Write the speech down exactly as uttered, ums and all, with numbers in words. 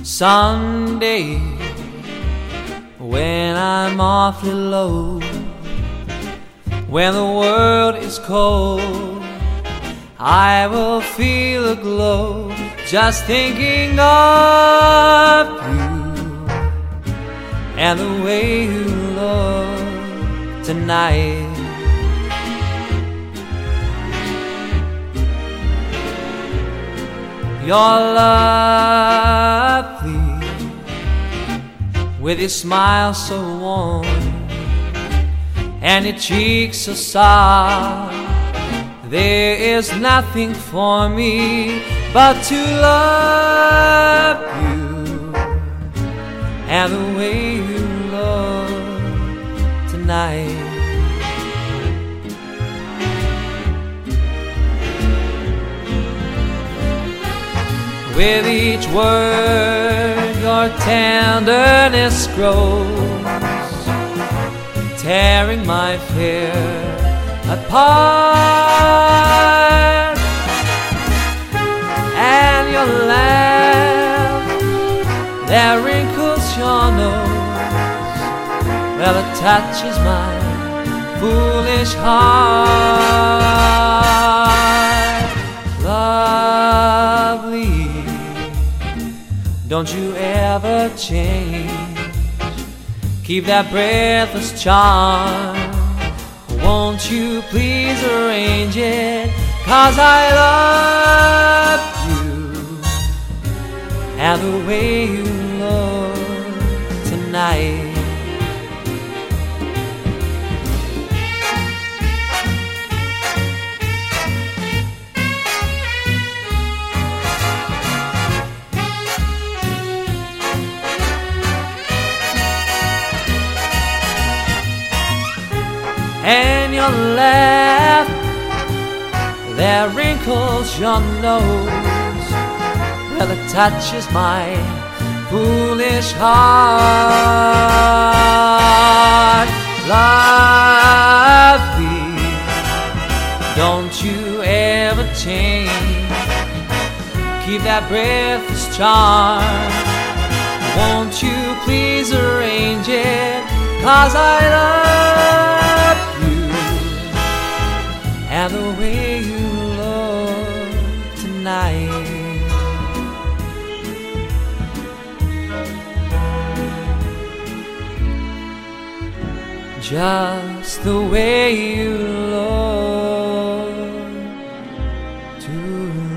Someday, when I'm awfully low, when the world is cold, I will feel a glow just thinking of you and the way you look tonight. You're lovely, with your smile so warm and your cheeks so soft. There is nothing for me but to love you and the way you look tonight. With each word your tenderness grows, tearing my fear apart. And your laugh that wrinkles your nose, well, it touches my foolish heart. Lovely, don't you ever change. Keep that breathless charm. Won't you please arrange it? 'Cause I love you and the way you look tonight. And your laugh that wrinkles your nose, well, it touches my foolish heart. Lovely, don't you ever change. Keep that breathless charm. Won't you please arrange it? 'Cause I love and the way you look tonight. Just the way you look tonight.